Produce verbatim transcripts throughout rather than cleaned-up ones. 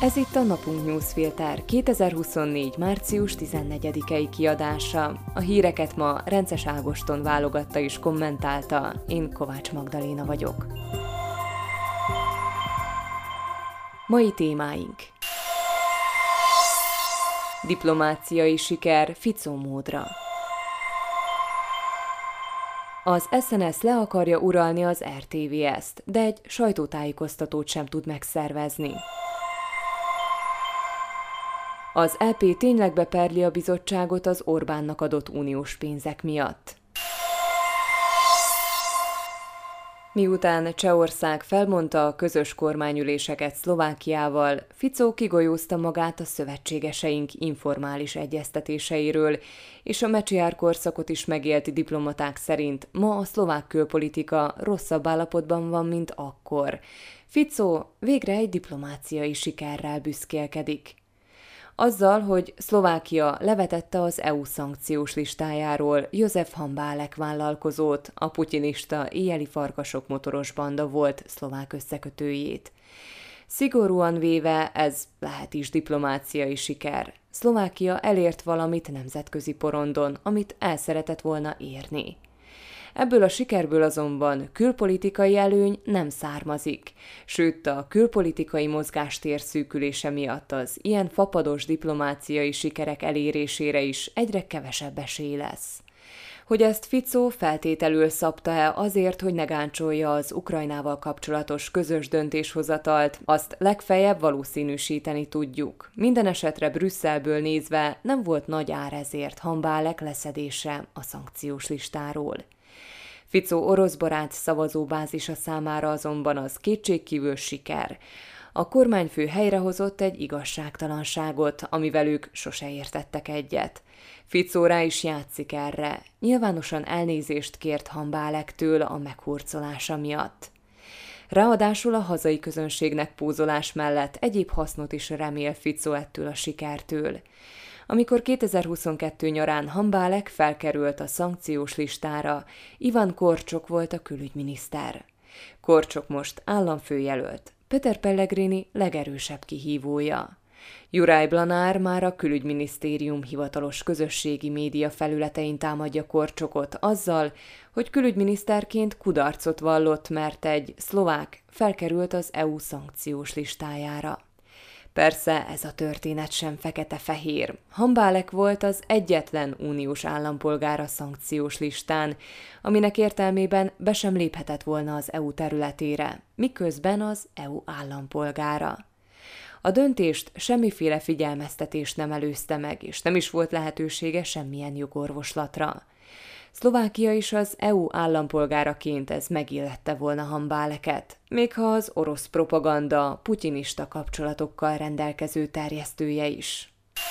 Ez itt a Napunk Newsfilter kétezer-huszonnégy. március tizennegyedikei kiadása. A híreket ma Rences Ágoston válogatta és kommentálta, én Kovács Magdaléna vagyok. Mai témáink: diplomáciai siker Fico módra. Az es en es le akarja uralni az er té vé est, de egy sajtótájékoztatót sem tud megszervezni. Az é pé tényleg beperli a bizottságot az Orbánnak adott uniós pénzek miatt. Miután Csehország felmondta a közös kormányüléseket Szlovákiával, Fico kigolyózta magát a szövetségeseink informális egyeztetéseiről, és a Mečiar korszakot is megélt diplomaták szerint ma a szlovák külpolitika rosszabb állapotban van, mint akkor. Fico végre egy diplomáciai sikerrel büszkélkedik. Azzal, hogy Szlovákia levetette az é u szankciós listájáról Jozef Hambálek vállalkozót, a putyinista éjjeli farkasok motoros banda volt szlovák összekötőjét. Szigorúan véve ez lehet is diplomáciai siker. Szlovákia elért valamit nemzetközi porondon, amit el szeretett volna érni. Ebből a sikerből azonban külpolitikai előny nem származik, sőt a külpolitikai mozgástér szűkülése miatt az ilyen fapados diplomáciai sikerek elérésére is egyre kevesebb esély lesz. Hogy ezt Fico feltételül szabta-e azért, hogy ne gáncsolja az Ukrajnával kapcsolatos közös döntéshozatalt, azt legfeljebb valószínűsíteni tudjuk. Minden esetre Brüsszelből nézve nem volt nagy ár ezért Hambálek leszedése a szankciós listáról. Fico orosz barát szavazóbázisa számára azonban az kétségkívül siker. A kormányfő helyrehozott egy igazságtalanságot, amivel ők sose értettek egyet. Fico rá is játszik erre. Nyilvánosan elnézést kért Hambálektől a meghurcolása miatt. Ráadásul a hazai közönségnek pózolás mellett egyéb hasznot is remél Fico ettől a sikertől. Amikor kétezer-huszonkettő nyarán Hambálek felkerült a szankciós listára, Ivan Korcsok volt a külügyminiszter. Korcsok most államfőjelölt, Peter Pellegrini legerősebb kihívója. Juraj Blanár már a külügyminisztérium hivatalos közösségi média felületein támadja Korcsokot azzal, hogy külügyminiszterként kudarcot vallott, mert egy szlovák felkerült az é u szankciós listájára. Persze ez a történet sem fekete-fehér. Hambálek volt az egyetlen uniós állampolgár a szankciós listán, aminek értelmében be sem léphetett volna az é u területére, miközben az é u állampolgára. A döntést semmiféle figyelmeztetés nem előzte meg, és nem is volt lehetősége semmilyen jogorvoslatra. Szlovákia is az é u állampolgáraként ez megillette volna Hambáleket, még ha az orosz propaganda putyinista kapcsolatokkal rendelkező terjesztője is.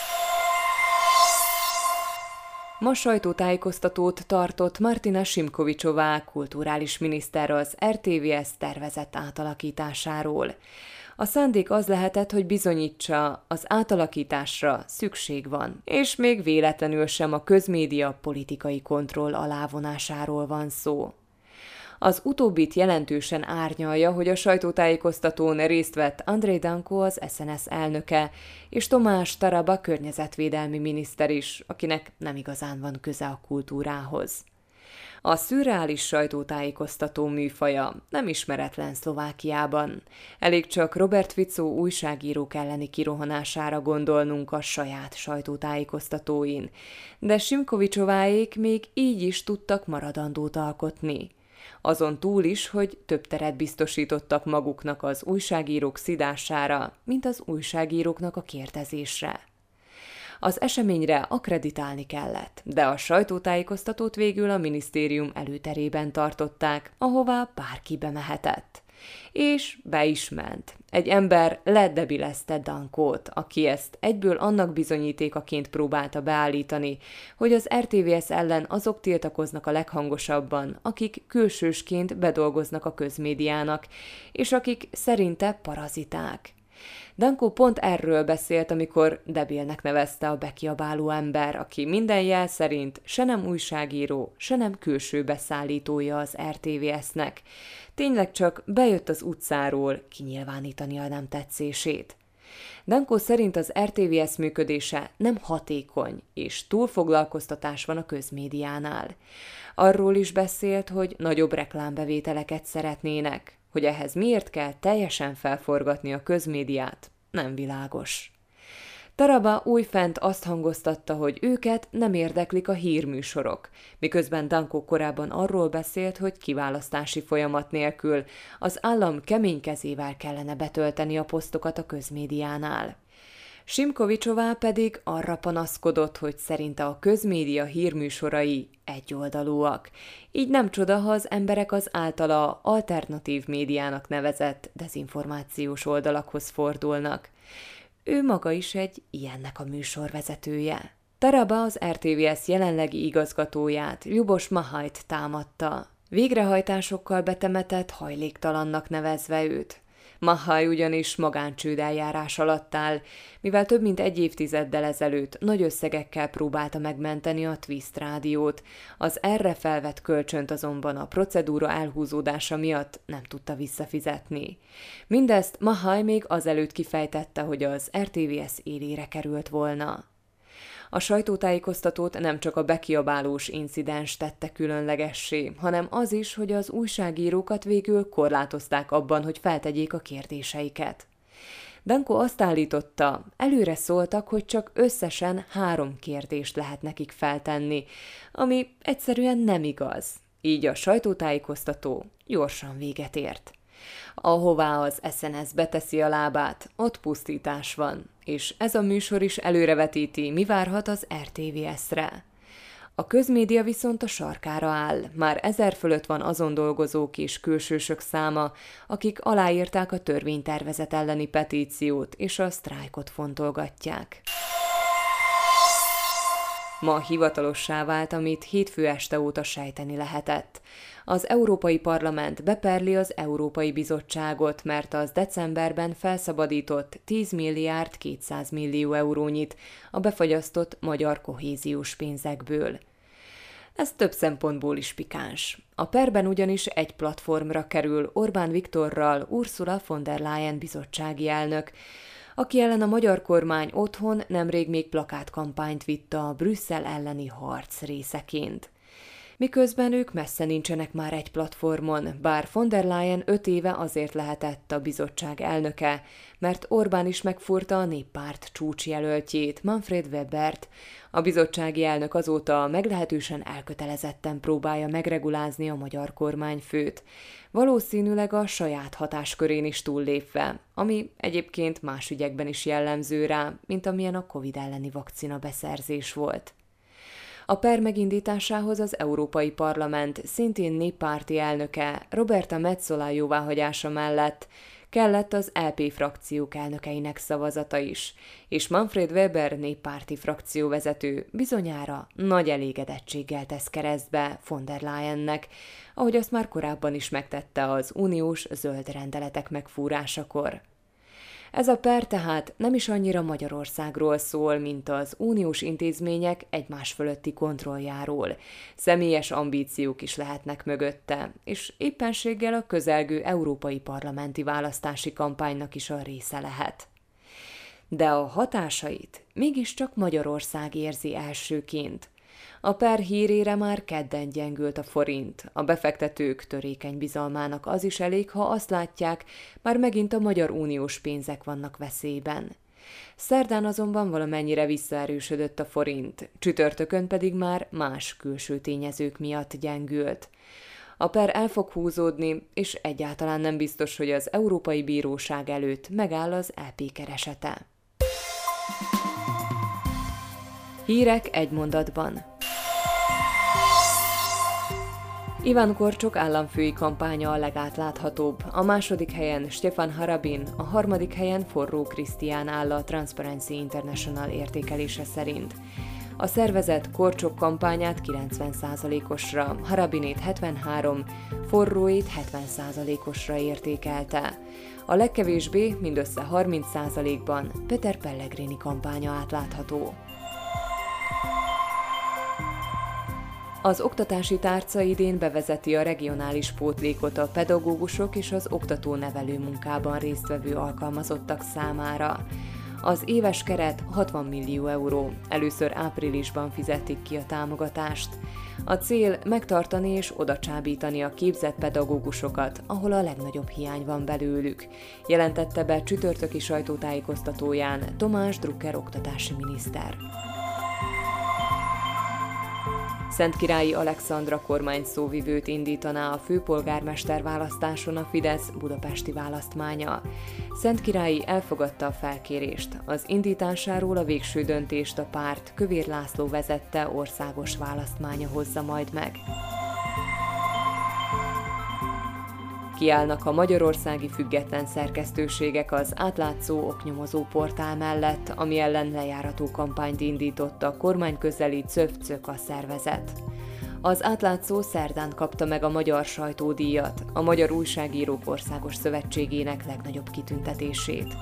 Ma sajtótájékoztatót tartott Martina Simkovicsová kulturális miniszter az er té vé es tervezett átalakításáról. A szándék az lehetett, hogy bizonyítsa, az átalakításra szükség van, és még véletlenül sem a közmédia politikai kontroll alávonásáról van szó. Az utóbbit jelentősen árnyalja, hogy a sajtótájékoztatón részt vett Andrej Danko, az es en es elnöke, és Tomás Taraba környezetvédelmi miniszter is, akinek nem igazán van köze a kultúrához. A szürreális sajtótájékoztató műfaja nem ismeretlen Szlovákiában. Elég csak Robert Fico újságírók elleni kirohanására gondolnunk a saját sajtótájékoztatóin, de Simkovicsováék még így is tudtak maradandót alkotni. Azon túl is, hogy több teret biztosítottak maguknak az újságírók szidására, mint az újságíróknak a kérdezésre. Az eseményre akkreditálni kellett, de a sajtótájékoztatót végül a minisztérium előterében tartották, ahová bárki bemehetett. És be is ment. Egy ember ledebilezte Dankót, aki ezt egyből annak bizonyítékaként próbálta beállítani, hogy az er té vé es ellen azok tiltakoznak a leghangosabban, akik külsősként bedolgoznak a közmédiának, és akik szerinte paraziták. Danko pont erről beszélt, amikor debilnek nevezte a bekiabáló ember, aki minden jel szerint se nem újságíró, se nem külső beszállítója az er té vé es-nek. Tényleg csak bejött az utcáról kinyilvánítani a nem tetszését. Danko szerint az er té vé es működése nem hatékony, és túlfoglalkoztatás van a közmédiánál. Arról is beszélt, hogy nagyobb reklámbevételeket szeretnének, hogy ehhez miért kell teljesen felforgatni a közmédiát, nem világos. Taraba újfent azt hangoztatta, hogy őket nem érdeklik a hírműsorok, miközben Danko korábban arról beszélt, hogy kiválasztási folyamat nélkül az állam kemény kezével kellene betölteni a posztokat a közmédiánál. Simkovicsová pedig arra panaszkodott, hogy szerinte a közmédia hírműsorai egyoldalúak. Így nem csoda, ha az emberek az általa alternatív médiának nevezett dezinformációs oldalakhoz fordulnak. Ő maga is egy ilyennek a műsorvezetője. Taraba az er té vé es jelenlegi igazgatóját, Ljubos Mahajt támadta, végrehajtásokkal betemetett hajléktalannak nevezve őt. Mahaj ugyanis magáncsőd eljárás alatt áll, mivel több mint egy évtizeddel ezelőtt nagy összegekkel próbálta megmenteni a Twist rádiót, az erre felvett kölcsönt azonban a procedúra elhúzódása miatt nem tudta visszafizetni. Mindezt Mahaj még azelőtt kifejtette, hogy az er té vé es élére került volna. A sajtótájékoztatót nem csak a bekiabálós incidens tette különlegessé, hanem az is, hogy az újságírókat végül korlátozták abban, hogy feltegyék a kérdéseiket. Danko azt állította, előre szóltak, hogy csak összesen három kérdést lehet nekik feltenni, ami egyszerűen nem igaz. Így a sajtótájékoztató gyorsan véget ért. Ahová az es en es beteszi a lábát, ott pusztítás van, és ez a műsor is előrevetíti, mi várhat az er té vé es-re. A közmédia viszont a sarkára áll, már ezer fölött van azon dolgozók és külsősök száma, akik aláírták a törvénytervezet elleni petíciót és a sztrájkot fontolgatják. Ma hivatalossá vált, amit hétfő este óta sejteni lehetett. Az Európai Parlament beperli az Európai Bizottságot, mert az decemberben felszabadított tíz milliárd kétszáz millió eurónyit a befagyasztott magyar kohéziós pénzekből. Ez több szempontból is pikáns. A perben ugyanis egy platformra kerül Orbán Viktorral Ursula von der Leyen bizottsági elnök, aki ellen a magyar kormány otthon nemrég még plakátkampányt vitt a Brüsszel elleni harc részeként. Miközben ők messze nincsenek már egy platformon, bár von der Leyen öt éve azért lehetett a bizottság elnöke, mert Orbán is megfúrta a néppárt csúcsjelöltjét, Manfred Webert. A bizottsági elnök azóta meglehetősen elkötelezetten próbálja megregulázni a magyar kormányfőt, valószínűleg a saját hatáskörén is túllépve, ami egyébként más ügyekben is jellemző rá, mint amilyen a Covid elleni vakcina beszerzés volt. A per megindításához az Európai Parlament szintén néppárti elnöke Roberta Metsola jóváhagyása mellett kellett az é pé frakciók elnökeinek szavazata is, és Manfred Weber néppárti frakcióvezető bizonyára nagy elégedettséggel tesz keresztbe von der Leyennek, ahogy azt már korábban is megtette az uniós zöld rendeletek megfúrásakor. Ez a per tehát nem is annyira Magyarországról szól, mint az uniós intézmények egymás fölötti kontrolljáról. Személyes ambíciók is lehetnek mögötte, és éppenséggel a közelgő európai parlamenti választási kampánynak is a része lehet. De a hatásait mégiscsak Magyarország érzi elsőként. A per hírére már kedden gyengült a forint, a befektetők törékeny bizalmának az is elég, ha azt látják, már megint a magyar uniós pénzek vannak veszélyben. Szerdán azonban valamennyire visszaerősödött a forint, csütörtökön pedig már más külső tényezők miatt gyengült. A per el fog húzódni, és egyáltalán nem biztos, hogy az Európai Bíróság előtt megáll az é pé keresete. Hírek egy mondatban. Iván Korcsok államfői kampánya a legátláthatóbb, a második helyen Stefan Harabin, a harmadik helyen Forró Krisztián áll a Transparency International értékelése szerint. A szervezet Korcsok kampányát kilencven százalékosra, Harabinét hetvenhárom, Forróét hetven százalékosra értékelte. A legkevésbé, mindössze harminc százalékban Peter Pellegrini kampánya átlátható. Az oktatási tárca idén bevezeti a regionális pótlékot a pedagógusok és az oktató-nevelő munkában résztvevő alkalmazottak számára. Az éves keret hatvan millió euró, először áprilisban fizetik ki a támogatást. A cél megtartani és odacsábítani a képzett pedagógusokat, ahol a legnagyobb hiány van belőlük, jelentette be csütörtöki sajtótájékoztatóján Tomás Drucker oktatási miniszter. Szentkirályi Alexandra kormányszóvivőt indítaná a főpolgármester választáson a Fidesz budapesti választmánya. Szentkirályi elfogadta a felkérést. Az indításáról a végső döntést a párt Kövér László vezette országos választmánya hozza majd meg. Kiállnak a magyarországi független szerkesztőségek az átlátszó oknyomozó portál mellett, ami ellen lejárató kampányt indított a kormányközeli Cöv-Cök a szervezet. Az átlátszó szerdán kapta meg a Magyar Sajtódíjat, a Magyar Újságírók Országos Szövetségének legnagyobb kitüntetését.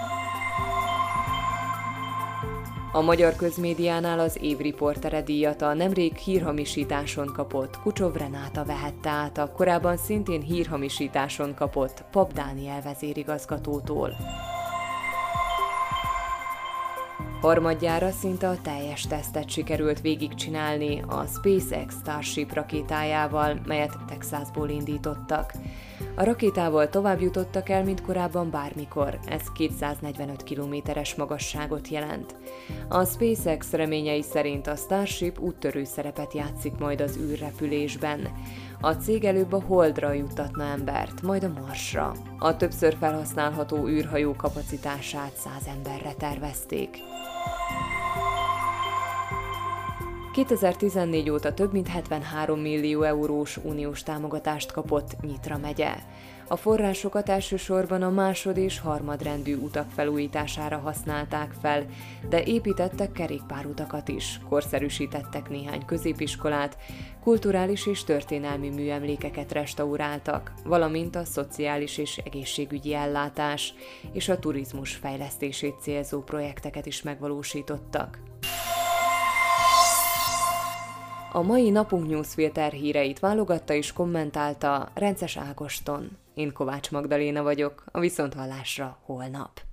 A magyar közmédiánál az év riportere díjat a nemrég hírhamisításon kapott Kucsov Renáta vehette át a korábban szintén hírhamisításon kapott Pap Dániel vezérigazgatótól. Harmadjára szinte a teljes tesztet sikerült végigcsinálni a SpaceX Starship rakétájával, melyet Texasból indítottak. A rakétával tovább jutottak el, mint korábban bármikor, ez kétszáznegyvenöt kilométeres magasságot jelent. A SpaceX reményei szerint a Starship úttörő szerepet játszik majd az űrrepülésben. A cég előbb a Holdra juttatna embert, majd a Marsra. A többször felhasználható űrhajó kapacitását száz emberre tervezték. kétezer-tizennégy óta több mint hetvenhárom millió eurós uniós támogatást kapott Nyitra megye. A forrásokat elsősorban a másod- és harmadrendű utak felújítására használták fel, de építettek kerékpárutakat is, korszerűsítettek néhány középiskolát, kulturális és történelmi műemlékeket restauráltak, valamint a szociális és egészségügyi ellátás és a turizmus fejlesztését célzó projekteket is megvalósítottak. A mai Napunk Newsfilter híreit válogatta és kommentálta Rences Ágoston. Én Kovács Magdaléna vagyok, a viszonthallásra holnap.